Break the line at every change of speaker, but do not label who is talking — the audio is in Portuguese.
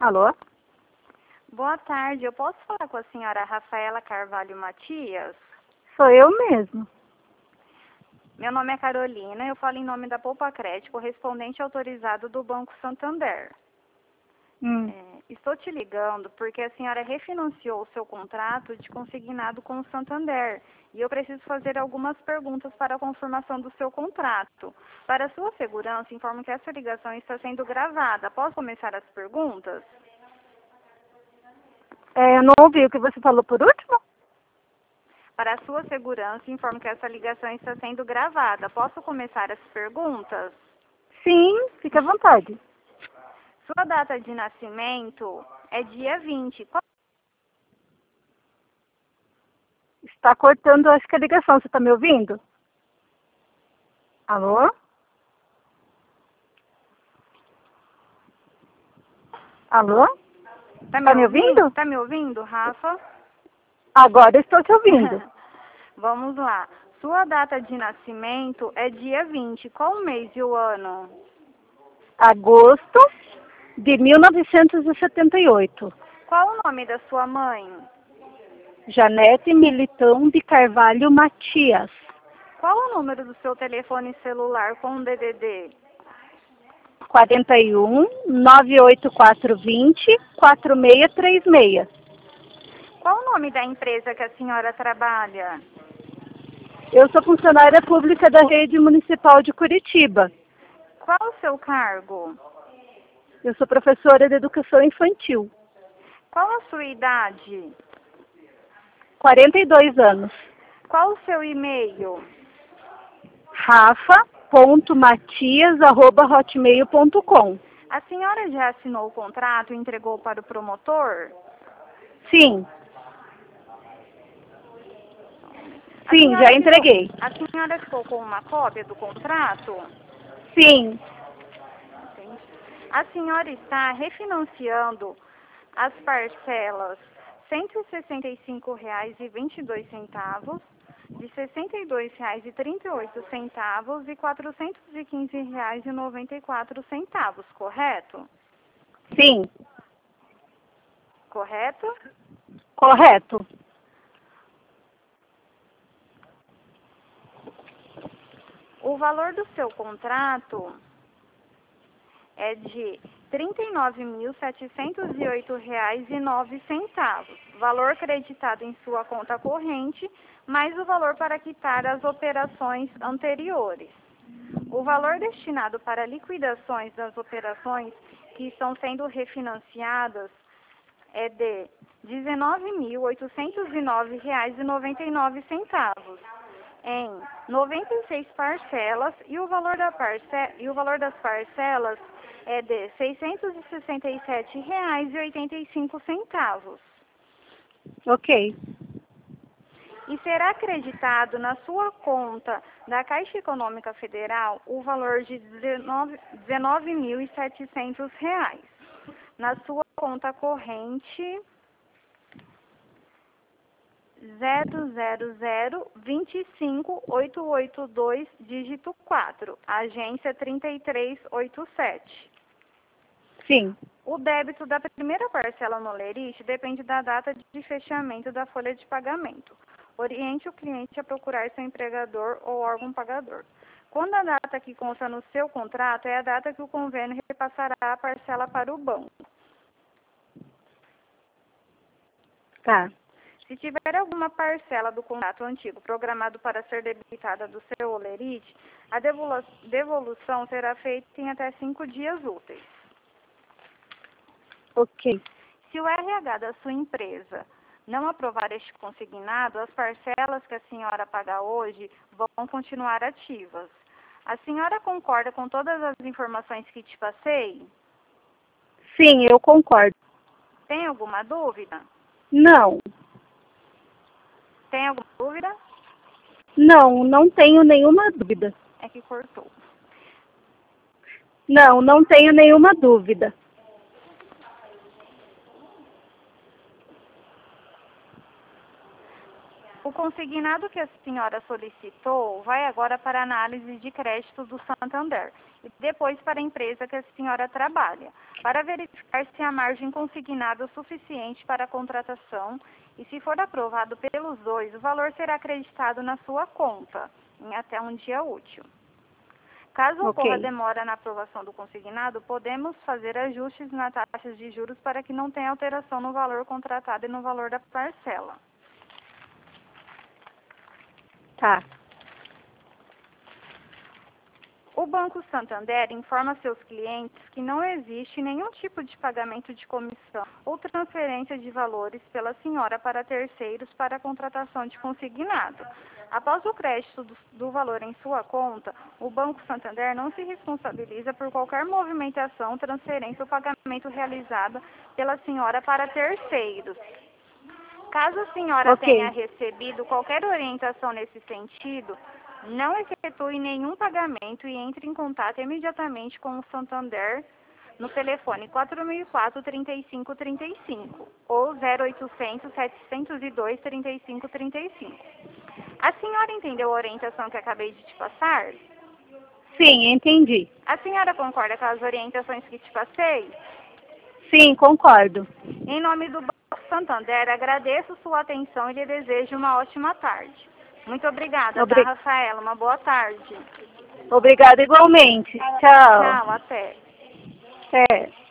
Alô?
Boa tarde, eu posso falar com a senhora Rafaela Carvalho Matias?
Sou eu mesmo.
Meu nome é Carolina, eu falo em nome da Poupa Crédito, correspondente autorizado do Banco Santander. Estou te ligando porque a senhora refinanciou o seu contrato de consignado com o Santander e eu preciso fazer algumas perguntas para a confirmação do seu contrato. Para sua segurança, informo que essa ligação está sendo gravada. Posso começar as perguntas?
Eu não ouvi o que você falou por último?
Para sua segurança, informo que essa ligação está sendo gravada. Posso começar as perguntas?
Sim, fique à vontade.
Sua data de nascimento é dia 20.
Está cortando, acho que a ligação. Você está me ouvindo? Alô? Alô?
Tá
me ouvindo?
Tá me ouvindo, Rafa?
Agora estou te ouvindo.
Vamos lá. Sua data de nascimento é dia 20. Qual o mês e o ano?
Agosto de 1978.
Qual o nome da sua mãe?
Janete Militão de Carvalho Matias.
Qual o número do seu telefone celular com o DDD?
41 98420 4636.
Qual o nome da empresa que a senhora trabalha?
Eu sou funcionária pública da Rede Municipal de Curitiba.
Qual o seu cargo?
Eu sou professora de Educação Infantil.
Qual a sua idade?
42 anos.
Qual o seu e-mail?
rafa.matias@hotmail.com.
A senhora já assinou o contrato e entregou para o promotor?
Sim. Sim, já entreguei.
A senhora ficou com uma cópia do contrato?
Sim.
A senhora está refinanciando as parcelas R$ 165,22, de R$ 62,38 e R$ 415,94, correto?
Sim.
Correto?
Correto.
O valor do seu contrato é de R$ 39.708,09, valor creditado em sua conta corrente, mais o valor para quitar as operações anteriores. O valor destinado para liquidações das operações que estão sendo refinanciadas é de R$ 19.809,99 em 96 parcelas e o valor das parcelas é de R$ 667,85.
Ok.
E será acreditado na sua conta da Caixa Econômica Federal o valor de R$ 19.700. Na sua conta corrente 0025882, dígito 4, agência 3387.
Sim.
O débito da primeira parcela no Lerite depende da data de fechamento da folha de pagamento. Oriente o cliente a procurar seu empregador ou órgão pagador. Quando a data que consta no seu contrato é a data que o convênio repassará a parcela para o banco.
Tá.
Se tiver alguma parcela do contrato antigo programado para ser debitada do seu Olerite, a devolução será feita em até 5 dias úteis.
Ok.
Se o RH da sua empresa não aprovar este consignado, as parcelas que a senhora paga hoje vão continuar ativas. A senhora concorda com todas as informações que te passei?
Sim, eu concordo.
Tem alguma dúvida?
Não.
Tem alguma dúvida?
Não, não tenho nenhuma dúvida.
É que cortou.
Não, não tenho nenhuma dúvida.
O consignado que a senhora solicitou vai agora para a análise de crédito do Santander e depois para a empresa que a senhora trabalha, para verificar se a margem consignada é suficiente para a contratação e, se for aprovado pelos dois, o valor será acreditado na sua conta em até um dia útil. Caso ocorra demora na aprovação do consignado, podemos fazer ajustes na taxa de juros para que não tenha alteração no valor contratado e no valor da parcela.
Tá.
O Banco Santander informa seus clientes que não existe nenhum tipo de pagamento de comissão ou transferência de valores pela senhora para terceiros para a contratação de consignado. Após o crédito do valor em sua conta, o Banco Santander não se responsabiliza por qualquer movimentação, transferência ou pagamento realizada pela senhora para terceiros. Caso a senhora tenha recebido qualquer orientação nesse sentido, não efetue nenhum pagamento e entre em contato imediatamente com o Santander no telefone 4004-3535 ou 0800-702-3535. A senhora entendeu a orientação que acabei de te passar?
Sim, entendi.
A senhora concorda com as orientações que te passei?
Sim, concordo.
Em nome do Banco Santander, agradeço sua atenção e lhe desejo uma ótima tarde. Muito obrigada, tá, Rafaela? Uma boa tarde.
Obrigada igualmente. Tchau.
Tchau, até.
Até.